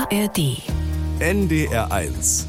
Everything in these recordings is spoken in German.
ARD. NDR1.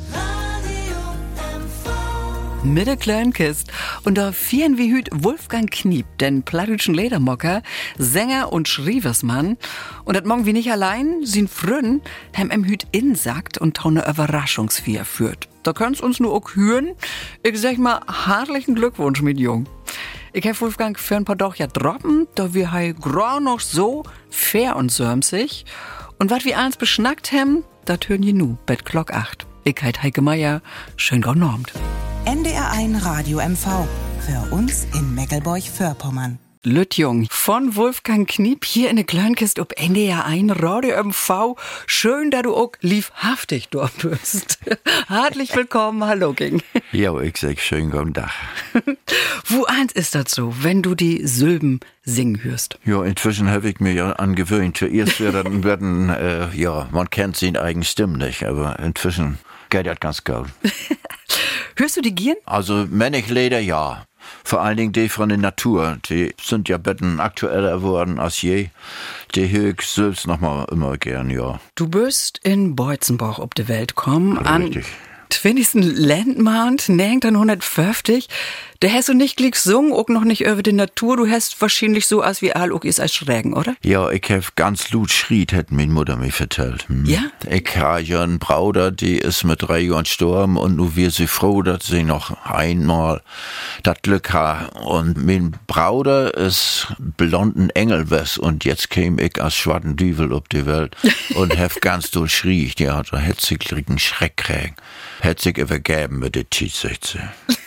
Mit der Kleinkist. Und da vieren wie hüt Wolfgang Kniep, den plattdütschen Ledermocker, Sänger und Schrieversmann. Und dat morgen wie nicht allein, sin Frünn, hem em hüt insagt und taune Überraschungsfeier führt. Da könnt's uns nur auch hören. Ich sag mal, herzlichen Glückwunsch mit Jung. Ich hab Wolfgang für ein paar Doch ja droppen, da wir hei grau noch so fair und sömsig. Und wat wir eins beschnackt hem, dat hören je nu, bet Glock 8. Ich heit Heike Meier, schön genormt. NDR1 Radio MV. Für uns in Meckelburg-Vorpommern. Lütjung von Wolfgang Kniep hier in der Kleinkist ob NDR1 Radio MV. Schön, dass du auch liebhaftig dort bist. Herzlich willkommen, hallo Ging. Ja, ich sag schönen guten Tag. Wo eins ist das so, wenn du die Silben singen hörst? Ja, inzwischen habe ich mir ja angewöhnt. Zuerst werden man kennt seine eigene Stimme nicht, aber inzwischen geht das ganz gut. Hörst du die Gieren? Also, Männlichlieder, ja. Vor allen Dingen die von der Natur. Die sind ja betten aktueller geworden als je. Die höre ich selbst noch mal immer gern, ja. Du bist in Beutzenbach auf die Welt gekommen. Richtig. 20. Landmount, 1950. Da hast du nicht gleich gesungen, auch noch nicht über die Natur. Du hast wahrscheinlich so als wie all auch ist als Schrägen, oder? Ja, ich hab ganz laut schriet, hat meine Mutter mir vertellt. Ja? Ich habe ja einen Bruder, die ist mit 3 Jahren gestorben und nu wir sie froh, dass sie noch einmal das Glück hat. Und mein Bruder ist blonden Engel was und jetzt käm ich als schwarzen Düvel auf die Welt und hab ganz doll schriet. Ja, da hätt sie einen Schreck kriegen. Hätt sich übergeben mit der Tietsitze.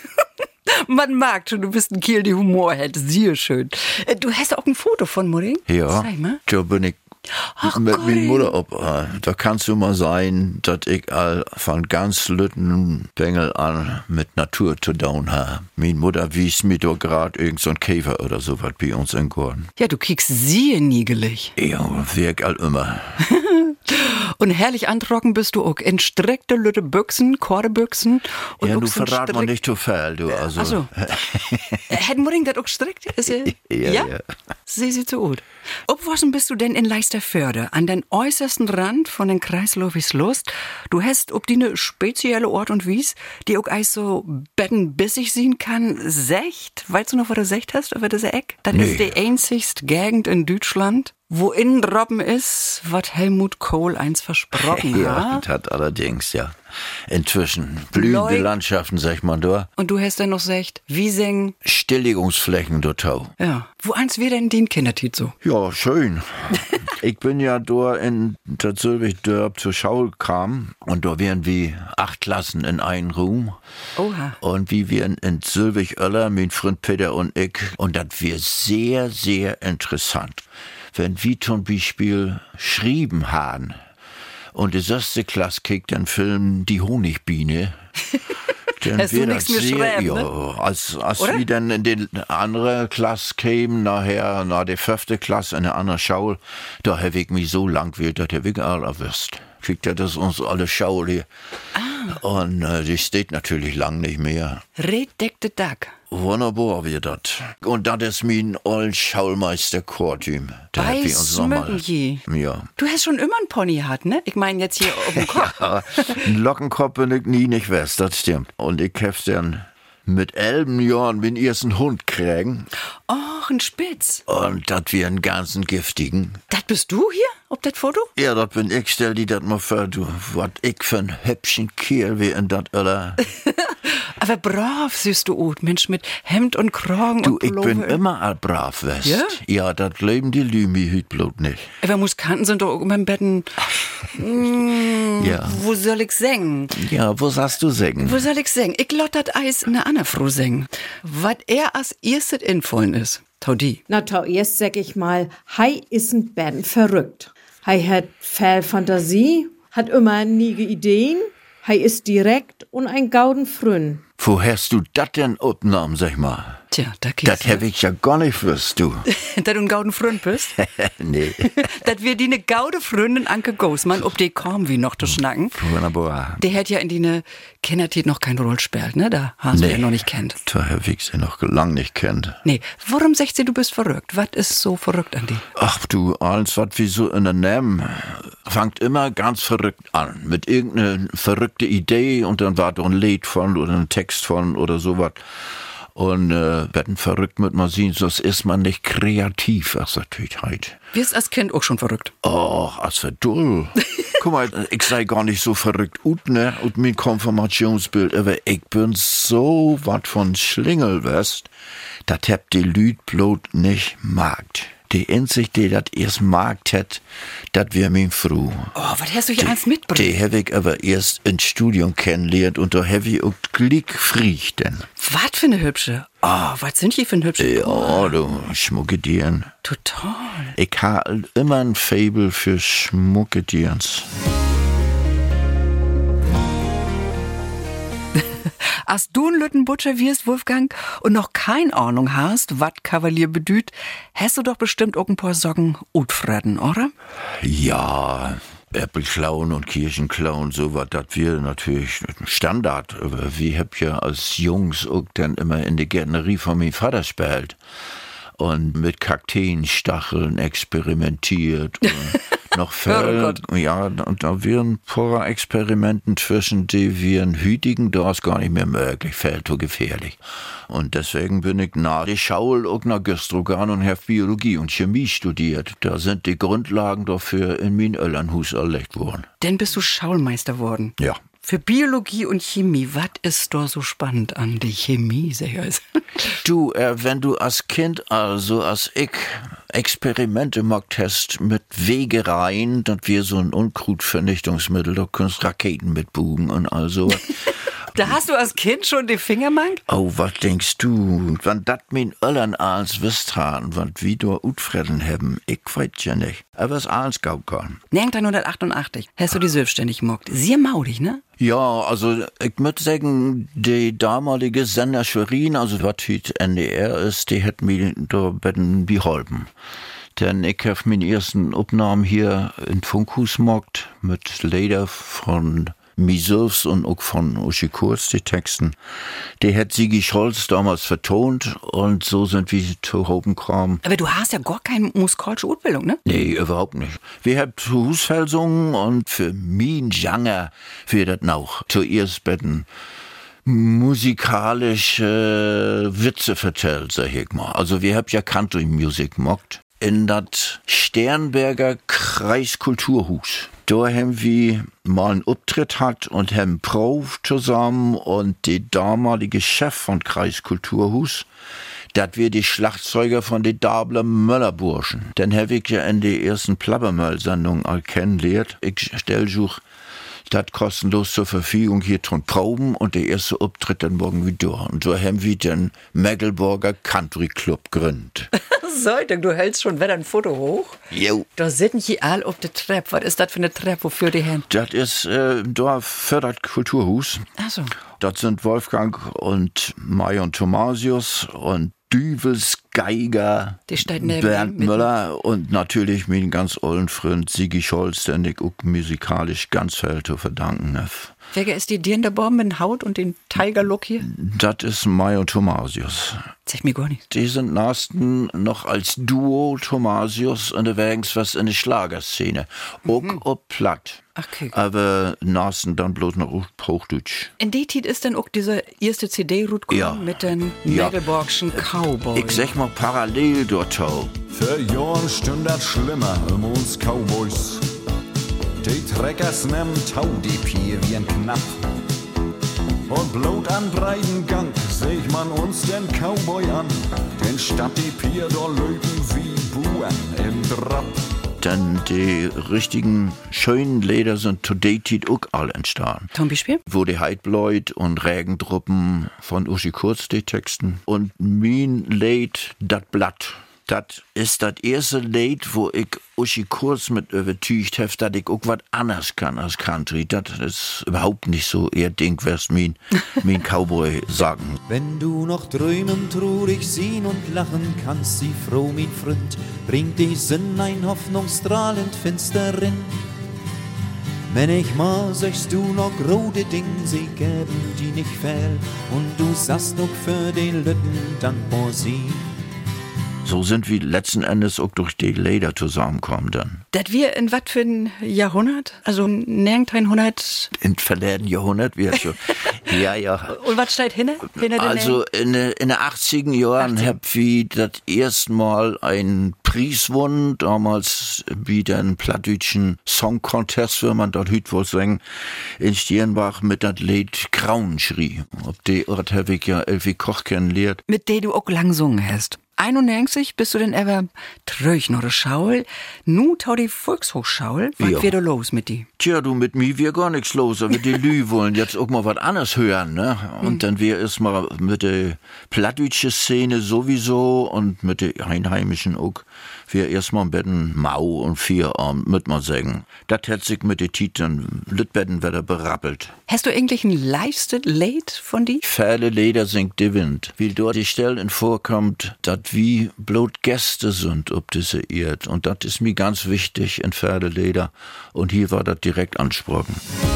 Man mag schon, du bist ein Kiel, die Humor hält. Sehr schön. Du hast auch ein Foto von Mutti? Ja, Zeig mal. da bin ich mit meiner Mutter ob. Da kannst du mal sein, dass ich all von ganz lütten Bengel an mit Natur zu tun habe. Meine Mutter wies mir da grad irgend so ein Käfer oder so was bei uns in Gordon. Ja, du kiekst sehr niegelig. Ja, wirk all immer. Und herrlich antrocken bist du auch. In streckte lütte Büchsen, Kordebüchsen. Und Ja, auch du so verrat mal nicht zu viel, du. Also. Ach so. Hätten wir das auch gestrickt? Ja. Sie so gut. Obwossen bist du denn in Leisterförde, an den äußersten Rand von den Kreis Lovislust? Du hast ob die ne spezielle Ort und Wies, die auch eis so bettenbissig sehen kann, Secht? Weißt du noch, was du Secht hast über diese Eck? Das Nee. ist die einzigste Gegend in Deutschland, wo innen Robben ist, was Helmut Kohl eins versprochen Ja, hat. das hat allerdings, ja. Inzwischen blühende Leuk- Landschaften, sag man da. Und du hast dann noch Secht, Wieseng. Stilllegungsflächen total. Ja. Wo eins wir denn den Kindertit so? Ja, schön. Ich bin ja da in das Sylvig-Dörp zur Schau gekommen und da wären wir 8 Klassen in einem Raum. Oha. Und wie wir in Sylvig-Öller, mein Freund Peter und ich, und das wär sehr, sehr interessant. Wenn wir zum Beispiel schrieben haben und die 6. Klasse kriegt den Film Die Honigbiene, dann Hast du wär nix das mehr sehr, schreiben, ja, ne? als Oder? wir dann in die andere Klasse kämen, nachher, nach der 5. Klasse in der anderen Schule, da hab ich mich so lang gewählt, dass der Wig all erwisst. Kriegt er das uns alle Schule hier. Und die steht natürlich lang nicht mehr. Reddeckte Dack. Wunderbar wird das. Und das ist mein old Schaulmeister Kortüm. Da hab ich uns noch mal. Smöckenje. Ja. Du hast schon immer einen Pony gehabt, ne? Ich meine jetzt hier auf dem Kopf. Ein Lockenkopf bin ich nie nicht west, das stimmt. Und ich hab's dann mit 11 Jahren den ersten Hund kriegen. Och, ein Spitz. Und das wir einen ganzen giftigen. Das bist du hier? Ob das Foto? Ja, das bin ich, stell die das mal vor, du. Was ich für ein hübschen Kerl wie in dat Öller. Aber brav siehst du ut, Mensch, mit Hemd und Kragen Du, und ich Pullover. bin immer all brav west. Ja? Ja, das leben die Lümi hüt bloß nicht. Aber Musikanten sind doch auch immer im Betten. Ja. Wo soll ich singen? Ja, wo sagst du singen? Wo soll ich singen? Ich lot dat Eis in der Anna froh singen. Was er als erstes infallen ist. Taudi. Na, zuerst sag ich mal, Hei ist ein Ben verrückt. Hei hat viel Fantasie, hat immer nie Ideen, Hei ist direkt und ein gauden Frünn. Wo hast du das denn abgenommen, sag mal? Tja, da Das geht's. hab ich ja gar nicht gewusst, du. dass du ein gauden Freund bist. Nee. dass wir die ne gaude Freundin Anke Goosmann, ob die kaum wie noch zu schnacken. Wunderbar. Der hat ja in die ne Kindertit noch keine Rolle gespielt, ne? Da hast du ja noch nicht kennt. Da hab ich sie noch lang nicht kennt. Nee, warum sagst du bist verrückt? Was ist so verrückt an die? Ach du, alles, was wir so in der Namen fängt immer ganz verrückt an. Mit irgendeiner verrückte Idee und dann war da ein Lied von oder ein Text von oder sowas. Und werden verrückt mit man sehen, sonst ist man nicht kreativ, als natürlich halt. Wirst als Kind auch schon verrückt? Oh, als verdull. Guck mal, ich sei gar nicht so verrückt ut, ne? Und mein Konfirmationsbild, aber ich bin so wat von Schlingelwest, dat habt die Lüd bloß nicht magt. Die Einzige, die dat erst magt hat, dat wär mein Fru. Oh, was hast du hier alles mitgebracht? Die hab ich aber erst ins Studium kennengelernt und da hab ich auch Glück friech denn. Was für eine hübsche? Oh, was sind die für eine hübsche? Ja, du Schmuckedieren. Total. Ich ha immer ein Faible für Schmuckedierens. Als du ein Lüttenbutscher wirst, Wolfgang, und noch keine Ahnung hast, wat Kavalier bedüht, hast du doch bestimmt auch ein paar Socken utfredden, oder? Ja, Äppelklauen und Kirchenklauen, sowas, das wir natürlich Standard. Aber wir hab ja als Jungs auch dann immer in der Gärtnerie von meinem Vater gespielt. Und mit Kakteenstacheln experimentiert und noch Fell. Ja, und da wären ein paar Experimenten zwischen, die wir hütigen, da ist gar nicht mehr möglich, Fell zu gefährlich. Und deswegen bin ich nach der Schule auch nach Göstrogan und habe Biologie und Chemie studiert. Da sind die Grundlagen dafür in mein Elternhaus erlegt worden. Denn bist du Schaulmeister worden? Ja. Für Biologie und Chemie, was ist da so spannend an die Chemie, sag ich? Du, wenn du als Kind, also als ich, Experimente gemacht hast mit Wegereien, dass wir so ein Unkrutvernichtungsmittel, da kannst Raketen mitbugen und all so. Da hast du als Kind schon die Finger mangt? Oh, was denkst du, wann dat mein Öllern als wisst haben, wann wir da utfredden haben, ich weiß ja nicht. Aber es alles gab kann. 1988 hast du die selbstständig gemacht. Sehr maudig, ne? Ja, also ich muss sagen, die damalige Sender Schwerin, also was heute NDR ist, die hat mir da betten beholfen. Denn ich habe meine ersten Aufnahmen hier in Funkhus gemacht, mit Lieder von Misos und auch von Uschi Kurz, die Texten. Die hat Sigi Scholz damals vertont und so sind wir zu Hopen gekommen. Aber du hast ja gar keine musikalische Ausbildung, ne? Nee, überhaupt nicht. Wir haben zu Husfeld gesungen und für mein Genre wir das noch zuerst betten musikalische Witze vertellt, sag ich mal. Also wir haben ja Country-Musik gemacht in das Sternberger Kreiskulturhus. Da haben wir mal einen Auftritt hat und haben Prof zusammen und die damalige Chef von Kreiskulturhus, das wir die Schlagzeuger von den Dabler Möllerburschen. Den habe ich ja in der ersten Plabbermöll-Sendung all kennengelernt. Ich stell such das kostenlos zur Verfügung hier zum Proben und der erste Auftritt dann morgen wieder. Und so haben wir den Mecklenburger Country Club gegründet. So, ich denke, du hältst schon wieder ein Foto hoch. Jo. Da sitzen die all auf der Treppe. Was ist das für eine Treppe, wofür die hin? Das ist da fördert Kulturhus. Ach so. Das sind Wolfgang und Mai und Thomasius und Düvels Geiger, Bernd Müller und natürlich mein ganz ollen Freund Sigi Scholz, den ich auch musikalisch ganz viel zu verdanken habe. Wer ist die dir in der Baum mit Haut und den Tiger-Look hier? Das ist Mai und Thomasius. Sag mir gar nicht. Die sind nasten noch als Duo Thomasius unterwegs was in der Schlagerszene. Auch ob platt. Okay. Aber nasten dann bloß noch auf Hochdeutsch. In die Zeit ist dann auch diese erste CD-Route gekommen mit den Mecklenburgischen Cowboys. Ich sag mal parallel dort auch. Für Jahren stünd das schlimmer um uns Cowboys. Die Treckers nehmen Tau, die Pier wie ein Knapp. Und blut an breiten Gang seht man uns den Cowboy an. Den statt die Pier, da löpen wie Buren im Drap. Denn die richtigen, schönen Lieder sind zu der Zeit auch alle entstanden. Zum Beispiel? Wo die Heidbleut und Regentruppen von Uschi Kurz, die Texten. Und mein Lied, Dat Blatt. Das ist das erste Lied, wo ich Uschi Kurz mit übertücht habe, dass ich auch was anderes kann als Country. Das ist überhaupt nicht so ihr Ding, was mein Cowboy sagen. Wenn du noch träumen, traurig sehen und lachen kannst, sie froh, mein Freund, bringt die Sinn ein hoffnungsstrahlend Finsterin. Wenn ich mal sagst du noch rote Ding, sie geben die nicht fehl, und du sagst noch für die Lütten dankbar sie. So sind wir letzten Endes auch durch die Leder zusammengekommen dann. Das wir in was für ein Jahrhundert? Also 1900? Im verleden Jahrhundert, wie schon. Ja. Und was steht hinter? Also in den 80er Jahren hab wir das erste Mal einen Preis gewonnen, damals wie den plattdütschen Song Contest, wenn man dort heute wohl sagen, in Stierenbach mit das Lied Grauenschrie. Ob die Ort hab ich ja Elfi Koch kennengelernt. Mit der du auch lang gesungen hast. 91 bist du denn ever tröch noch der Schaul. Nu tau die Volkshochschaul. Was wird da los mit die? Tja, du, mit mir wir gar nichts los, aber die Lü wollen jetzt auch mal was anderes hören, ne? Und dann wir erst mal mit der plattdütsche Szene sowieso und mit der Einheimischen auch, wir erst mal betten Mau und Vierarm, mit mal sagen. Das hätt sich mit den Titeln, Lütbetten wieder berappelt. Hast du eigentlich ein leistet Lied von die? Fähle Leder singt die Wind. Wie dort die Stellen vorkommt, dat wie bloß Gäste sind ob diese Erd. Und das ist mir ganz wichtig in Pferdeleder. Und hier war das direkt ansprochen.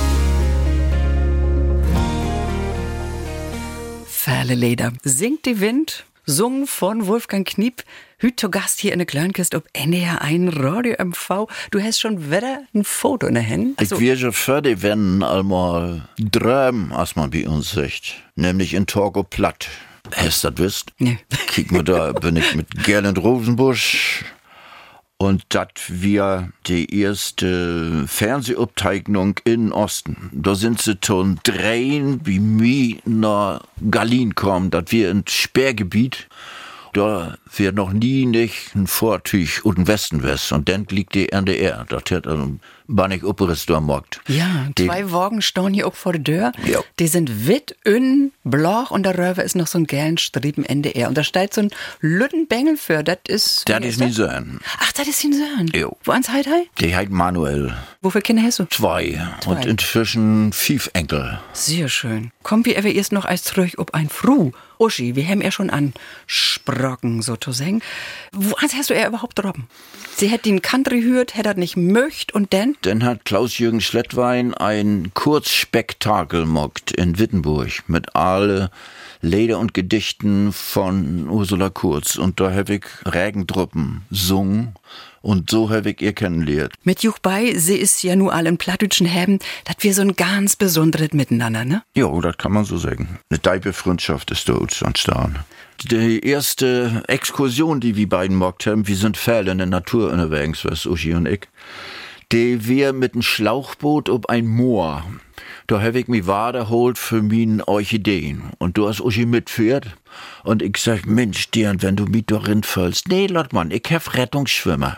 Pferdeleder. Singt die Wind, sung von Wolfgang Kniep. Hüt zu Gast hier in der Kleinkist ob NDR 1 Radio MV. Du hast schon wieder ein Foto in der Hand. Also, ich werde für die Wenden einmal drüben, als man bei uns sagt. Nämlich in Torgo Platt. Hast du das wisst? Nee. Kick mal, da bin ich mit Gerland Rosenbusch. Und das wir die erste Fernsehabteilung in Osten. Da sind sie schon drehen, wie mir nach Gallien kommen, dass wir ins Sperrgebiet. Da wird noch nie nicht ein Vortüch und ein Westenwest. Und dann liegt die NDR. Das hat war nicht Operis da mockt. Ja, zwei Wagen stehen hier auch vor der Tür. Ja. Die sind witt, bloch und der Röwe ist noch so ein gelben Strieben NDR. Und da steht so ein Lüttenbengel für. Das ist mein Sohn. Ach, das ist sein Sohn. Ja. Wo ans heit hei? Die heißt Manuel. Wie viele Kinder hast du? Zwei. Und inzwischen 5 Enkel. Sehr schön. Kommt wie ever erst noch als zurück ob ein Fru. Uschi, wir haben ja schon ansprochen, sozusagen. Wo hast du überhaupt droppen? Sie hätte den Country hört, hätte er nicht möcht und denn? Dann hat Klaus-Jürgen Schlettwein ein Kurzspektakel mockt in Wittenburg mit alle Lieder und Gedichten von Ursula Kurz. Und da hab ich Regendruppen sungen. Und so hab ich ihr kennengelernt. Mit Juch bei, sie ist ja nur all in plattdütschen Häben, dat wir so ein ganz besonderes Miteinander, ne? Ja, das kann man so sagen. Eine tiefe Freundschaft ist dort entstanden. Die erste Exkursion, die wir beiden mockt haben, wir sind Fälle in der Natur unterwegs, was Uschi und ich, die wir mit einem Schlauchboot ob ein Moor. Da hab ich mich waderholt für meine Orchideen. Und du hast Uschi mitführt. Und ich sag, Mensch, Dirn, wenn du mich da rinfällst. Nee, Lottmann, ich hab Rettungsschwimmer.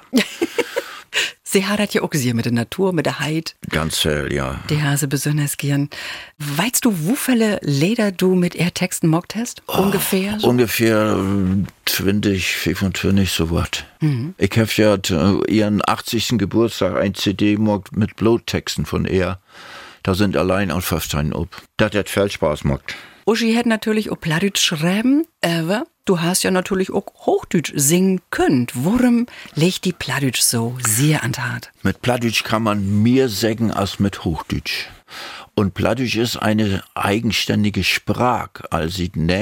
Sie hat das ja auch gesehen mit der Natur, mit der Heid. Ganz hell, ja. Die Hase besonders gern. Weißt du, wie viele Lieder du mit ihr Texten mockt hast? Ungefähr? So? Ungefähr 20, 25, so was. Mhm. Ich hab ja ihren 80. Geburtstag ein CD mockt mit Blottexten von ihr. Da sind allein auf 15 ob. Das hat viel Spaß gemacht. Uschi hätte natürlich auch Plattdeutsch schreiben, aber du hast ja natürlich auch Hochdeutsch singen können. Warum legt die Plattdeutsch so sehr an Tat? Mit Plattdeutsch kann man mehr sagen als mit Hochdeutsch. Und Plattdeutsch ist eine eigenständige Sprache, als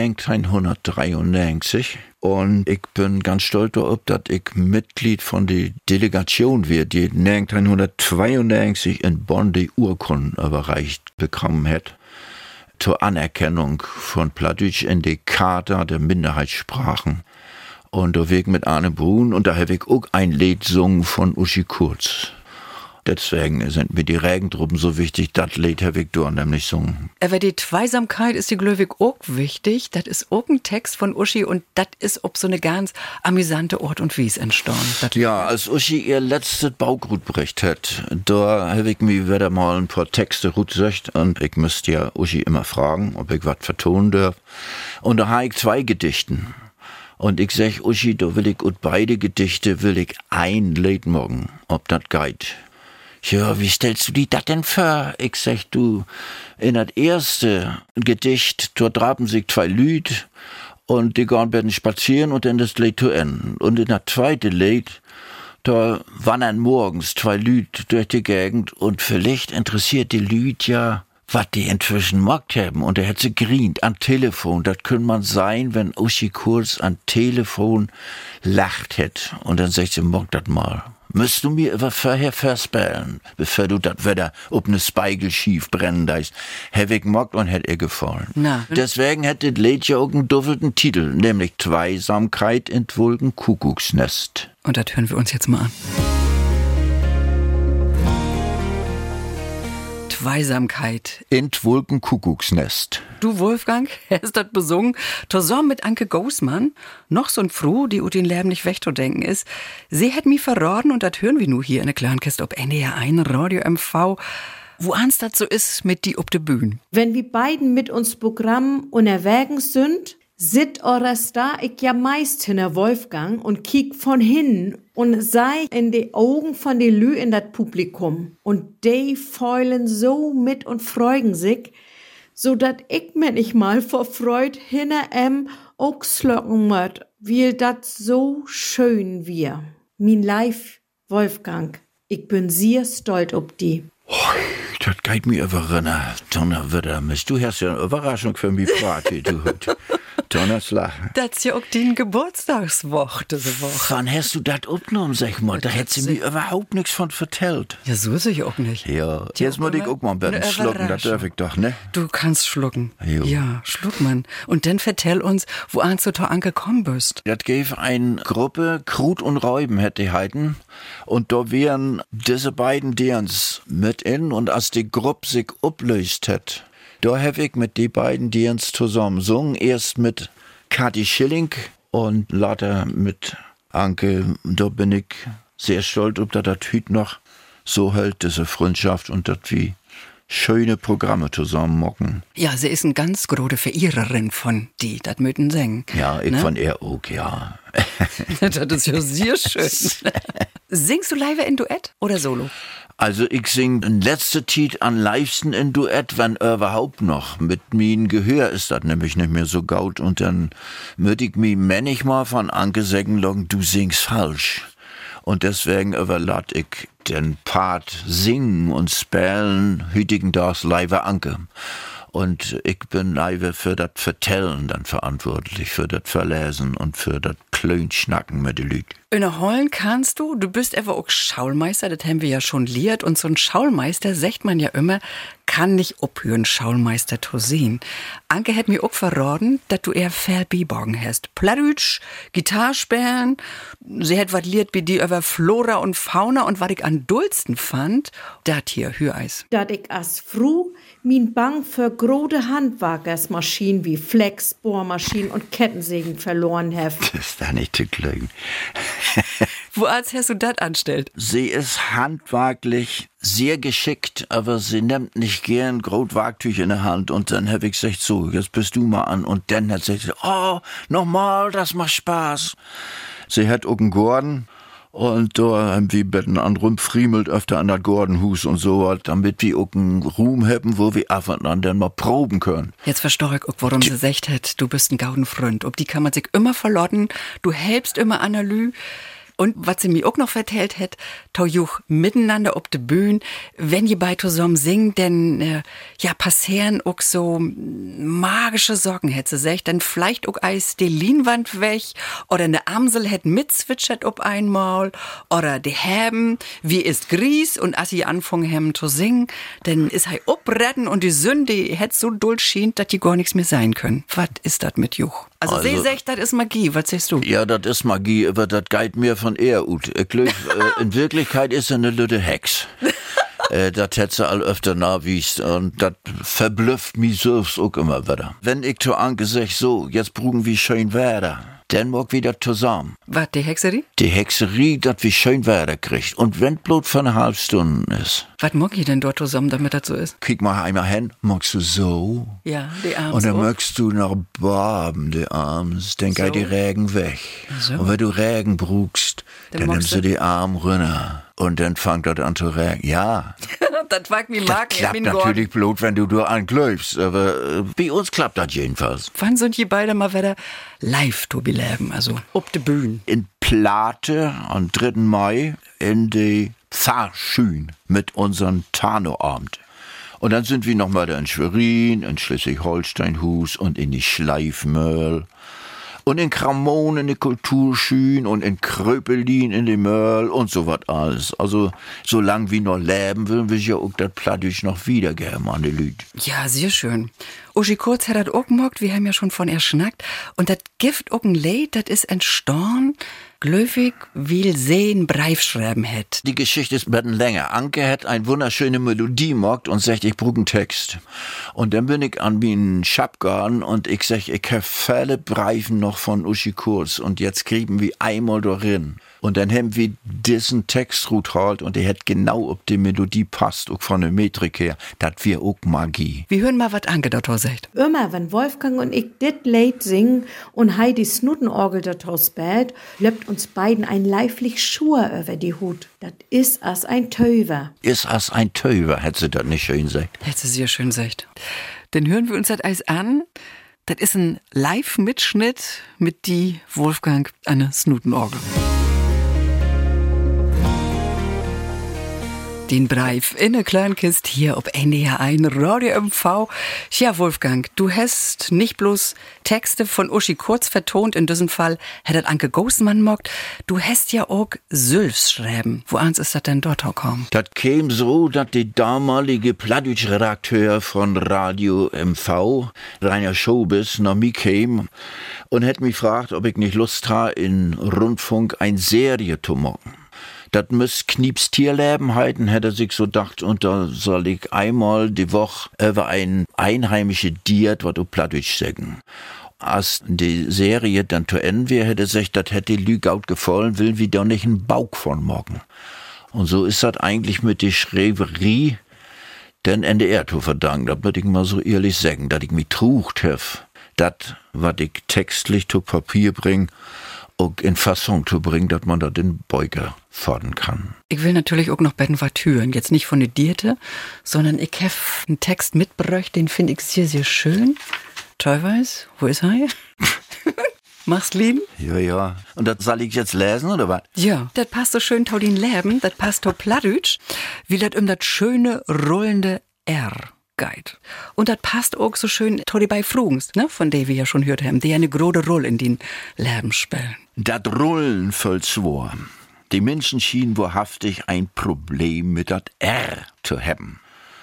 1993. Und ich bin ganz stolz darauf, dass ich Mitglied von der Delegation wird, die 1992 in Bonn die Urkunden überreicht bekommen hat. Zur Anerkennung von Plattdeutsch in die Charta der Minderheitssprachen. Und da weg mit Arne Brun und da habe ich auch ein Lied gesungen von Uschi Kurz. Deswegen sind mir die Regentruppen so wichtig, das Lied habe ich da nämlich gesungen. Aber die Zweisamkeit ist die Glöwig auch wichtig. Das ist auch ein Text von Uschi und das ist ob so eine ganz amüsante Ort und Wies entstanden. Ja, als Uschi ihr letztes Baugrutbericht hat, da habe ich mir wieder mal ein paar Texte gut gesagt und ich müsste ja Uschi immer fragen, ob ich was vertonen darf. Und da habe ich 2 Gedichten. Und ich sag, Uschi, da will ich und beide Gedichte will ich ein Lied morgen, ob das geht. Ja, wie stellst du dir das denn vor? Ich sag, du, in das erste Gedicht, dort traben sich 2 Lüd und die gehen werden spazieren und dann das Lied zu enden. Und in das zweite Lied, da wandern morgens 2 Lüd durch die Gegend und vielleicht interessiert die Lüd ja, was die inzwischen gemacht haben. Und er hat sie grient am Telefon. Das könnte man sein, wenn Uschi Kurz am Telefon lacht hätt. Und dann sagt sie, mach das mal. Müsst du mir über vorher verspellen, bevor du das wieder ob ne Spiegel schief brennen deist. Hab ich gemacht und hätt ihr gefallen. Na. Deswegen hätte das Lied ja auch einen duffelten Titel, nämlich Zweisamkeit in Wolkenkuckucksnest. Und das hören wir uns jetzt mal an. Zweisamkeit. In Wolkenkuckucksnest. Du, Wolfgang, hast das besungen, zusammen mit Anke Goßmann, noch so ein Froh, die ut den Leben nicht wegzudenken ist. Sie hätt mi verraten und das hören wir nu hier in der kleinen Kiste ob NDR 1 Radio MV. Wo ans das so ist mit die ob de Bühn. Wenn wir beiden mit uns Programm unterwegs sind, sit ores da ich ja meist hinter Wolfgang und kiek von hinnen und sei in die Augen von de Lü in dat Publikum. Und de feulen so mit und freugen sich, so dat ich mir nicht mal vor Freud hinter auch slocken möt, wie dat so schön wir. Min Life, Wolfgang, ich bin sehr stolz ob die. Das geht mir überrennen. Donnerwetter, Mist. Du hast ja eine Überraschung für mich, Party, du. Donnerslag. Das ist ja auch die Geburtstagswoche diese Woche. Wann hast du das aufgenommen, sag mal? Da hätt sie mir überhaupt nichts von vertellt. Ja, so ist ich auch nicht. Ja, Die jetzt auch muss ich immer auch mal ein bisschen eine schlucken, das Überraschung. darf ich doch, ne? Du kannst schlucken. Jo. Ja, schluck man. Und dann vertell uns, wo du da angekommen bist. Das gäbe eine Gruppe, Krut und Räuben hätte die heiten. Und da wären diese beiden Dirns mit in. Und als die Gruppe sich ablöst hat, da hab ich mit die beiden Dirns zusammen gesungen. Erst mit Kathi Schilling und later mit Anke. Da bin ich sehr stolz, ob das heute noch so hält, diese Freundschaft und das wie schöne Programme zusammen mocken. Ja, sie ist eine ganz große Verehrerin von die, das möchten singen. Ja, ich Ne? von ihr auch, ja. Das ist ja sehr schön. Singst du live in Duett oder solo? Also ich sing in letzter Zeit am liebsten in Duett, wenn überhaupt noch. Mit mein Gehör ist das nämlich nicht mehr so gaut und dann würd ich mir manchmal von Anke sagen lassen, du singst falsch. Und deswegen überlad ich den Part singen und spielen heutigen Tags live Anke. Und ich bin live für das Vertellen dann verantwortlich, für das Verlesen und für das Klönschnacken mit den Leuten. In der Hollen kannst du bist aber auch Schaulmeister, das haben wir ja schon lehrt. Und so ein Schaulmeister, sagt man ja immer, kann nicht abhören, Schaulmeister zu sehen. Anke hat mir auch verraten, dass du eher viel Biborgen hast. Plattdeutsch, Gitarre spielen, sie hat was lehrt bei dir über Flora und Fauna und was ich am dollsten fand, dat hier, Hüreis. Dat ich as früh min Bang für große Handwerkersmaschinen wie Flex, Bohrmaschinen und Kettensägen verloren hef. Das ist da nicht zu glauben. Wo als hast du das anstellt? Sie ist handwerklich sehr geschickt, aber sie nimmt nicht gern Grotwerktücher in der Hand. Und dann hab ich gesagt, so, jetzt bist du mal an. Und dann hat sie gesagt, oh, nochmal, das macht Spaß. Sie hat auch einen Gordon. Und da haben wir betten an rumfriemelt öfter an der Gordonhus und so was, damit wir auch einen Ruhm haben, wo wir ab und an dann mal proben können. Jetzt versteh ich auch, warum sie sagt hat, du bist ein gauden Freund. Ob die kann man sich immer verlotten, du helpst immer Analy. Und was sie mir auch noch vertellt hat, tau juch miteinander ob de Bühn, wenn je bei zusammen singt, denn ja passieren auch so magische Sorgen, hätt sie sagt, dann vielleicht auch eis die Leinwand weg oder ne Amsel hätt mitzwitschert ob einmal oder de Häben, wie ist Gries und als sie anfangen haben zu singen, dann ist hei obretten und die Sünde hätt so doll schient, dass die gar nichts mehr sein können. Was ist das mit juch? Also sie sagt, das ist Magie, was sagst du? Ja, das ist Magie, aber das geht mir von eher ut. Ich glaub, in Wirklichkeit ist sie eine lütte Hex. Das hätt sie all öfter nachwiest und das verblüfft mich selbst auch immer wieder. Wenn ich zu Anke sag, so, jetzt brugen wir schön Wetter, dann mag wieder zusammen. Was, die Hexerie? Die Hexerie, dass wir schön Wetter kriegt. Und wenn bloß für eine halbe Stunde ist. Was mag ihr denn dort zusammen, damit das so ist? Krieg mal einmal hin, magst du so? Ja, die Arme. Und dann so. möchtest du noch baben, die Arms, dann geht die Regen weg. So. Und wenn du Regen brugst, dann nimmst du die Arme runter. Und dann fängt das an zu regen. Ja. Das mag mir Das mag klappt natürlich bloß, wenn du anklöpfst. Aber bei uns klappt das jedenfalls. Wann sind die beide mal wieder live to beleben, also ob de Bühne? In Plate am 3. Mai in die Pfarrschün mit unserem Tanoabend. Und dann sind wir nochmal da in Schwerin, in Schleswig-Holstein-Hus und in die Schleifmöhl. Und in Kramon in die Kulturschün und in Kröpelin in die Möhl und so was alles. Also, solange wir noch leben, wollen wir ja auch das Plattdeutsch noch wiedergeben an die Lüd. Ja, sehr schön. Uschi Kurz hat das auch gemockt, wir haben ja schon von ihr schnackt. Und das Gift auch ein Lied, das ist entstorn, glöfig, will sehen, Breifschreiben hätt. Die Geschichte ist ein bisschen länger. Anke hat eine wunderschöne Melodie mockt und sagt, ich brauche einen Text. Und dann bin ich an meinen Schab gegangen und ich sag, ich habe viele Breifen noch von Uschi Kurz und jetzt kriegen wir einmal darin. Und dann haben wir diesen Text rutholt und der hat genau, ob die Melodie passt, auch von der Metrik her. Das wir auch Magie. Wir hören mal, was Anke dazu sagt. Immer, wenn Wolfgang und ich dit Lied singen und Heidi Snutenorgel dazu spät, löppt uns beiden ein leiflich Schur über die Hut. Das is as ein Töver. Ist as ein Töver, hätte sie das nicht schön gesagt. Hätte sie sehr schön gesagt. Dann hören wir uns das alles an. Das ist ein Live-Mitschnitt mit die Wolfgang an der Snutenorgel. Den Breif in der Kleinkist hier ob NDR 1 Radio MV. Ja, Wolfgang, du hast nicht bloß Texte von Uschi Kurz vertont, in diesem Fall hättet Anke Goßmann mockt. Du hast ja auch Sülfs schreiben. Wo ans ist das denn dort gekommen? Das käme so, dass der damalige Plattdeutsch-Redakteur von Radio MV, Rainer Schobis, nach mir käme und hätte mich gefragt, ob ich nicht Lust habe, in Rundfunk eine Serie zu machen. Das müsst Knieps Tierleben heiten, hätte sich so gedacht, und da soll ich einmal die Woche über ein einheimische Diet, was du Plattdeutsch sagen. Als die Serie dann zu Ende wäre, hätte sich, das hätte die Lügaut gefallen, will wir doch nicht einen Bauch von morgen. Und so ist das eigentlich mit der Schreiberie den NDR zu verdanken. Das würde ich mal so ehrlich sagen, dass ich mich trucht habe, das, was ich textlich zu Papier bringe, auch in Fasson zu bringen, dass man da den Beuger fordern kann. Ich will natürlich auch noch betten was hören. Jetzt nicht von der Diete, sondern ich habe einen Text mitgebracht, den finde ich sehr, sehr schön. Teilweise, wo ist er? Machst lieben? Ja. Und das soll ich jetzt lesen, oder was? Ja, das passt so schön zu den Leben, das passt zu Plattdeutsch, wie das das schöne, rollende R geht. Und das passt auch so schön zu die bei Frugens, ne, von der wir ja schon gehört haben, die eine große Rolle in den Leben spielen. Das Rollen vollzwor. Die Menschen schienen wahrhaftig ein Problem mit dat R zu haben.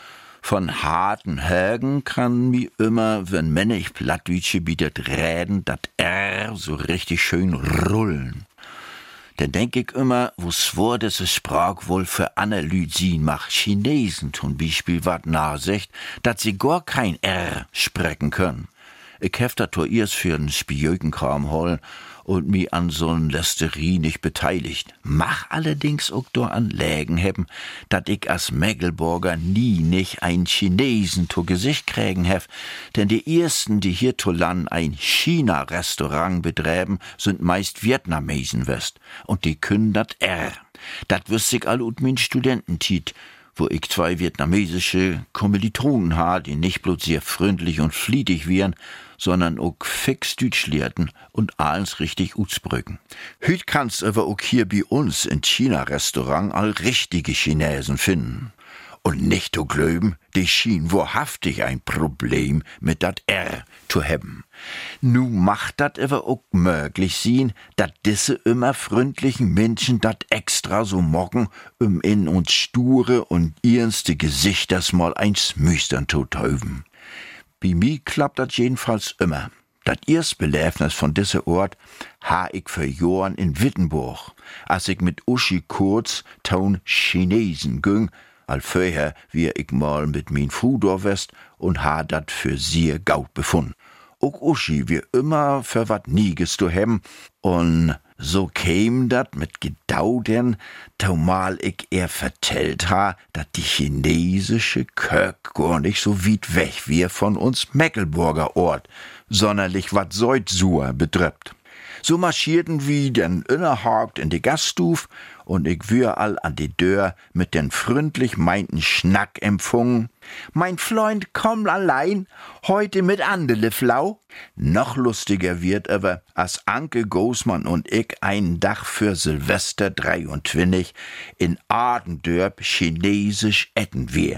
Von harten Högen kann mir immer, wenn Männig Plattdeutsche bietet reden, dat R so richtig schön rollen. Dann denk ich immer, wo's vor diese Sprach wohl für Analysen macht. Chinesen zum Beispiel wat nachsagt, dat sie gar kein R sprechen können. Ich hef da erst für einen Spiökenkram holen und mi an so'n Lästerie nicht beteiligt. Mach allerdings auch do an Lägen haben, dat ich als Mecklenburger nie nicht ein Chinesen to Gesicht kriegen hef, denn die ersten, die hier to Land ein China-Restaurant betreiben, sind meist Vietnamesen west und die können dat R. Dat wüsste ich all ut min Studententit, wo ich 2 vietnamesische Kommilitonen ha, die nicht bloß sehr freundlich und flietig wären, sondern auch fix Deutsch lehrten und alles richtig utsbrücken. Hüt kannst aber auch hier bei uns in China-Restaurant all richtige Chinesen finden. Und nicht zu glauben, die schien wahrhaftig ein Problem mit dat R zu haben. Nu macht dat aber auch möglich sein, dat diese immer freundlichen Menschen dat extra so mocken, in uns sture und ernste Gesichters mal eins Müstern zu täuben. Bei mir klappt dat jedenfalls immer. Dat erst Beläfnis von dieser Ort ha ich für Jahren in Wittenburg, als ich mit Uschi Kurz taun Chinesen ging, al vorher wie ich mal mit min Frudor west und ha dat für sehr gaut befunden. Auch Uschi wie immer für wat Nieges zu haben und so käm dat mit Gedauden, taumal ich vertellt ha, dat die chinesische Kök gar nicht so weit weg wie von uns Mecklenburger Ort, sonderlich wat Südsur betrifft. So marschierten wir denn innerhakt in die Gaststuf und ich wür all an die Dör mit den freundlich meinten Schnack empfungen. Mein Freund, komm allein, heute mit andele Flau. Noch lustiger wird aber, als Anke Goßmann und ich einen Tag für Silvester 23 in Adendörp chinesisch etten wären.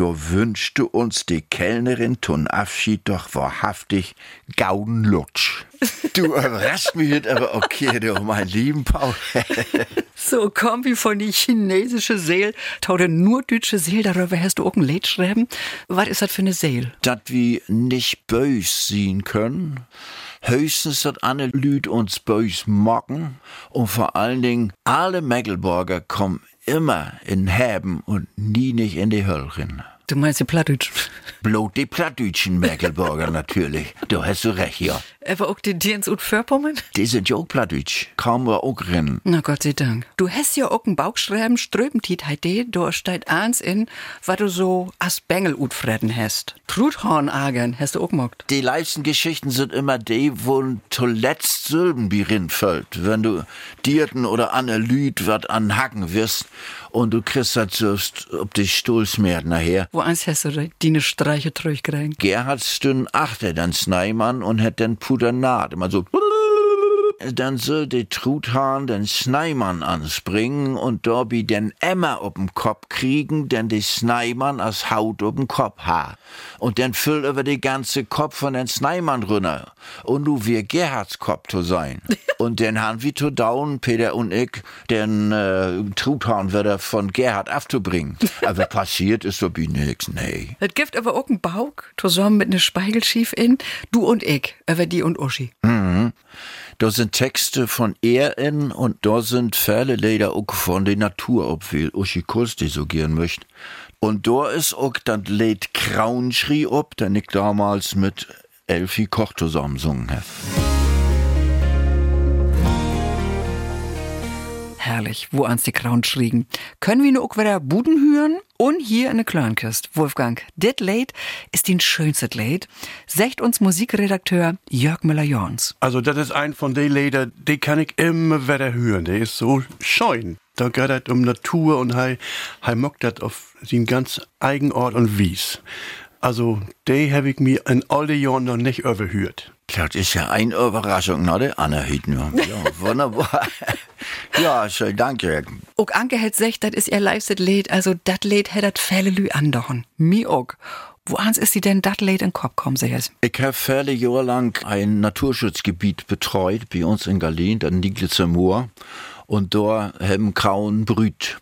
Da wünschte uns die Kellnerin zum Abschied doch wahrhaftig gauden Lutsch. Du überraschst mich jetzt aber okay, du, mein lieben Paul. So, komm wie von die chinesische Seel, taude nur deutsche Seel, darüber hast du auch ein Lied schreiben. Was ist das für eine Seel? Dat wir nicht bös sehen können. Höchstens, dass alle Lüd uns bös mocken. Und vor allen Dingen, alle Mecklenburger kommen immer in Häben und nie nicht in die Hölle rein. Du meinst die Plattdeutschen? Bloß die plattdeutschen Mecklenburger natürlich. Du hast du recht, ja. Aber auch die Dienst und Förpommern? Die sind ja auch plattdeutsch. Kaum wir auch rein. Na Gott sei Dank. Du hast ja auch ein Bauchschreiben, Ströbentiet heide, da steht eins in, was du so as Bengel utfredden hast. Truthornagern hast du auch gemockt. Die leichtesten Geschichten sind immer die, wo zuletzt Silbenbirin fällt. Wenn du Dierten oder an der Lüd wat anhacken wirst und du kriegst das selbst ob die Stuhlsmeert nachher. Wo eins hast du die Streiche zurückkriegen? Gerhard stünn achter den Sneimann und hat den Pudernaht immer so. Dann soll die Truthahn den Sneimann anspringen und Dobby den Emmer ob'n Kopf kriegen, denn die Sneimann als Haut ob'n Kopf ha. Und dann füllt über die ganze Kopf von den Sneimann runter. Und du wir Gerhards Kopf zu sein. Und dann haben wir zu daun, Peter und ich, den Truthahn wieder von Gerhard aufzubringen. Aber passiert ist so wie nix, nee. Es gibt aber auch einen Bauch, zusammen mit ne Speigelschief in, du und ich, über die und Uschi. Mhm. Da sind Texte von er in und da sind viele Lieder auch von der Natur, ob wir Uschi Kuss die so gern möchten. Und da ist auch das Lied Kraunschrie ob, den ich damals mit Elfi Koch zusammen gesungen habe. Herrlich, wo ans die Kraun schriegen. Können wir nur auch wieder Buden hören? Und hier in der Klörnkist, Wolfgang, das Lied ist den schönste Lied, sagt uns Musikredakteur Jörg Müller-Jorns. Also das ist ein von den Liedern, die kann ich immer wieder hören. Der ist so schön. Da geht es um Natur und er mockt das auf seinen ganz eigenen Ort und Wies. Also, die habe ich mir in all den Jahren noch nicht überhört. Das ist ja eine Überraschung, ne? Anna nur. Ja, wunderbar. Ja, schön, danke. Auch Anke hat gesagt, das ist ihr leistet Lied, also das Lied hat das viele Lü andochen. Mi auch. Wo ans ist sie denn das Lied in den Kopf kommen, sag ich? Ich habe viele Jahre lang ein Naturschutzgebiet betreut, bei uns in Berlin, das Nieglitzer Moor. Und da haben Krauen brüt.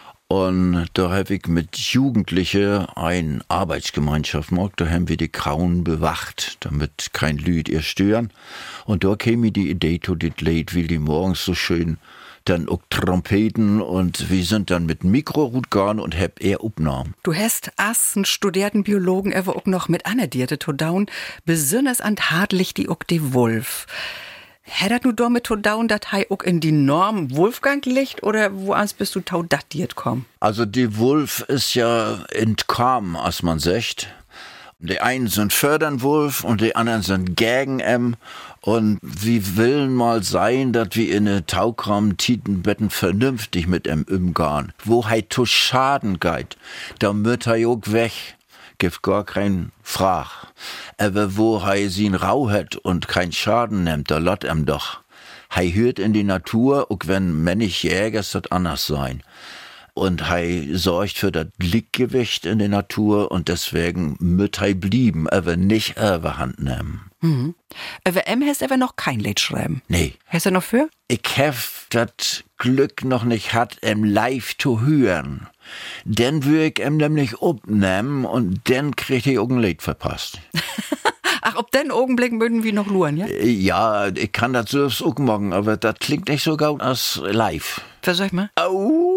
Und da habe ich mit Jugendlichen eine Arbeitsgemeinschaft gemacht. Da haben wir die Krauen bewacht, damit kein Lüd ihr stören. Und da kam mir die Idee zu das Lied, wie die morgens so schön dann auch Trompeten und wir sind dann mit Mikrorut gegangen und hab aufgenommen. Du hast einen studierten Biologen aber auch noch mit anerdierte to down, besonders an hartlich die auch die Wolf. Hättet du damit to down, dat hei auch in die Norm Wolfgang liegt oder wo ans bist du tau dat diet komm? Also die Wolf ist ja entkommen, als man sagt. Die einen sind fördern Wolf und die anderen sind gegen und wir willen mal sein, dass wir in ne Taukram Tietenbetten vernünftig mit umgehen. Wo hei to Schaden geht, da müt hei auch weg. Gibt gar kein Frag. Aber wo hei sin Rau hat und kein Schaden nimmt, da lot doch. Hei hört in die Natur, auch wenn männlich Jägers das anders sein. Und hei sorgt für das Gleichgewicht in der Natur und deswegen müt hei blieben, aber nicht Überhand nehmen. Mhm. Aber hast aber noch kein Lied schreiben. Nee. Hast du noch für? Ich hab das Glück noch nicht hat, live zu hören. Dann würde ich nämlich abnehmen und dann krieg ich auch ein Lied verpasst. Ach, ob den Augenblick würden wir noch luren, ja? Ja, ich kann das selbst auch machen, aber das klingt nicht so gut als live. Versuch mal. Au!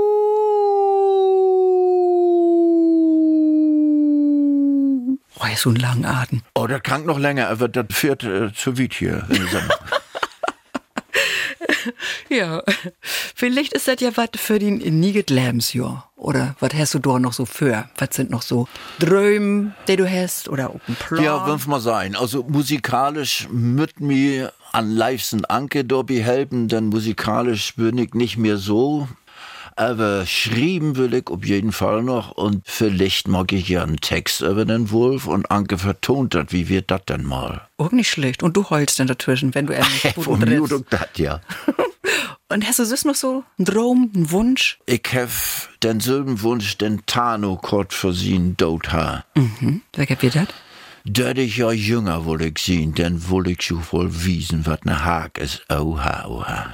Oh, ist so ein langer Atem. Oh, das klingt noch länger, aber das führt zu weit hier in der Sendung. Ja, vielleicht ist das ja was für den Niget Lebensjahr. Oder was hast du da noch so für? Was sind noch so Träume, die du hast? Oder auch ein Plan? Ja, wirf mal sein. Also musikalisch mit mir an livesten Anke Dobby helfen, denn musikalisch bin ich nicht mehr so. Aber schreiben will ich auf jeden Fall noch und vielleicht mag ich ja einen Text über den Wolf und Anke vertont das. Wie wird das denn mal? Auch nicht schlecht. Und du heulst dann dazwischen, wenn du Von mir das, ja. Und hast du sonst noch so einen Traum, einen Wunsch? Ich hab denselben Wunsch, den Tano kort versehen, dort ha. Wer gibt dir das? Dat ich ja jünger wohl ich sehen, denn wohl ich so wohl wiesen, wat ne Haag ist. Oha, oha.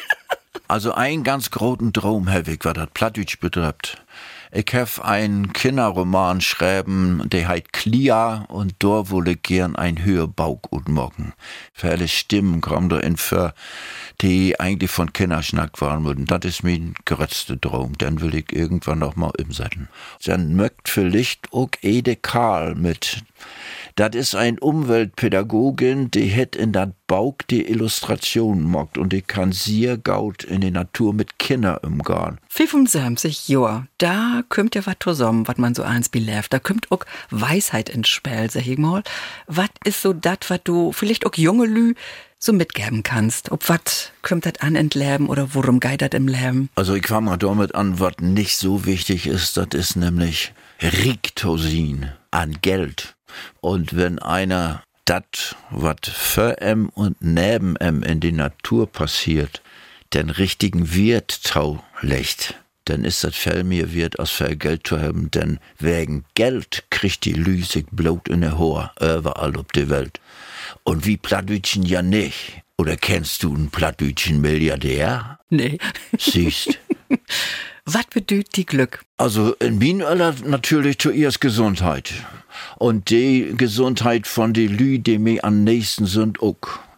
Also ein ganz großen Traum hab ich, was dat Plattdeutsch betrifft. Ich hab einen Kinderroman schreiben, der heißt Klia, und da wohl ich gern ein Hörbauk utmocken. Für alle Stimmen kommen da in für, die eigentlich von Kinderschnack waren würden. Das ist mein größter Traum. Dann will ich irgendwann noch mal umsetzen. Dann mögt vielleicht auch Ede Karl mit. Das ist ein Umweltpädagogin, die het in dat Bauk die Illustration mockt und die kann sehr gut in der Natur mit Kindern umgehen. 75 Jahre, da kommt ja was zusammen, was man so eins belebt. Da kommt auch Weisheit ins Spiel, sag ich mal. Was ist so dat, was du vielleicht auch junge Lü so mitgeben kannst? Ob was kommt das an im Leben oder worum geht das im Leben? Also ich fange mal damit an, was nicht so wichtig ist, das ist nämlich Riktosin an Geld. Und wenn einer dat, wat für und neben in die Natur passiert, den richtigen Wert taulecht, dann ist das viel mehr wert, als für Geld zu haben, denn wegen Geld kriegt die Lüsig Blut in der Hohe, überall auf der Welt. Und wie Plattdeutschen ja nicht. Oder kennst du einen plattdeutschen Milliardär? Nee. Siehst. Was bedeutet die Glück? Also in Bienenöller natürlich zuerst Gesundheit. Und die Gesundheit von den Lü, die mir am nächsten sind, auch.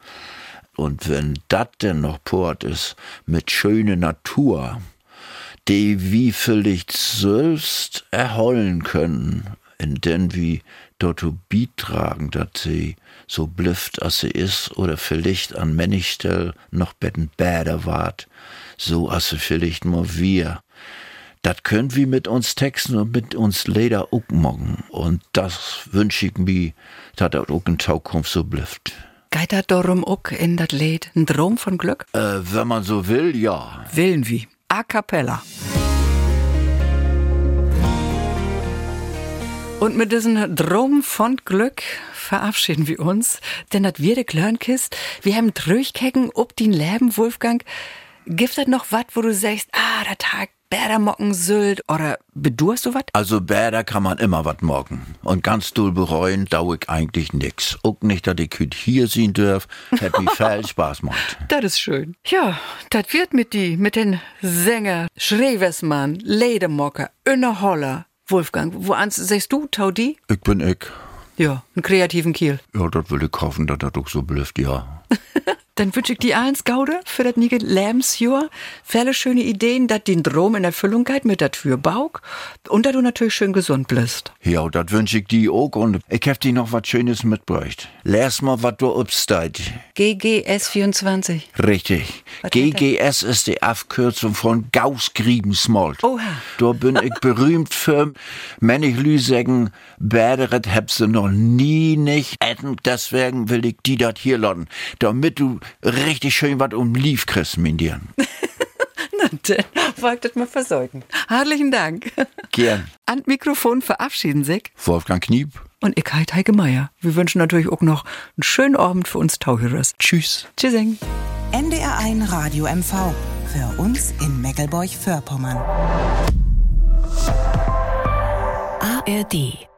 Und wenn das denn noch port ist, mit schöner Natur, die wie vielleicht selbst erholen können, indem wir dort beitragen, dass sie so blüfft, als sie ist, oder vielleicht an Männigstell noch betten Bäder wart, so als sie vielleicht mal wir. Das können wir mit uns Texten und mit uns Leder auch machen. Und das wünsche ich mir, dass das auch in Zukunft so blüfft. Geht das darum auch in das Lied ein Traum von Glück? Wenn man so will, ja. Willen wie? A cappella. Und mit diesem Traum von Glück verabschieden wir uns, denn das wir de Klörnkist, wir haben Tröchkecken ob den Leben, Wolfgang. Gibt das noch was, wo du sagst, der Tag Bädermocken Sylt, oder bedurst du was? Also Bäder kann man immer was mocken. Und ganz doll bereuen, dauert ich eigentlich nix. Auch nicht, dass ich hier sehen darf, hat mir viel Spaß gemacht. Das ist schön. Ja, das wird mit den Sänger, Schrevesmann, Ledermocker, Önner Holler. Wolfgang, woans sagst du, Taudi? Ich bin ich. Ja, einen kreativen Kiel. Ja, das will ich hoffen, dass das auch so blüfft, ja. Dann wünsche ich dir eins, Gaude, für das niege Lebensjahr. Viele schöne Ideen, dass den Traum in Erfüllung geht mit der Türbauk. Und dass du natürlich schön gesund bist. Ja, das wünsche ich dir auch. Und ich hab dir noch was Schönes mitgebracht. Lass mal, was du obsteit. GGS 24. Richtig. Was GGS ist die Abkürzung von Gauss-Griebensmold. Oha. Da bin ich berühmt für, wenn ich lü sagen, Bäderet hab sie noch nie nicht etten. Deswegen will ich die dat hier laden, damit du richtig schön was Lief kriegst, mein dir. Na dann, wollt das mal versorgen. Herzlichen Dank. Gern. An Mikrofon verabschieden sich Wolfgang Kniep. und ich heiße Heike Meier. Wir wünschen natürlich auch noch einen schönen Abend für uns Tauhörers. Tschüss. Tschüssing. NDR1 Radio MV. Für uns in Meckelborch-Vorpommern. ARD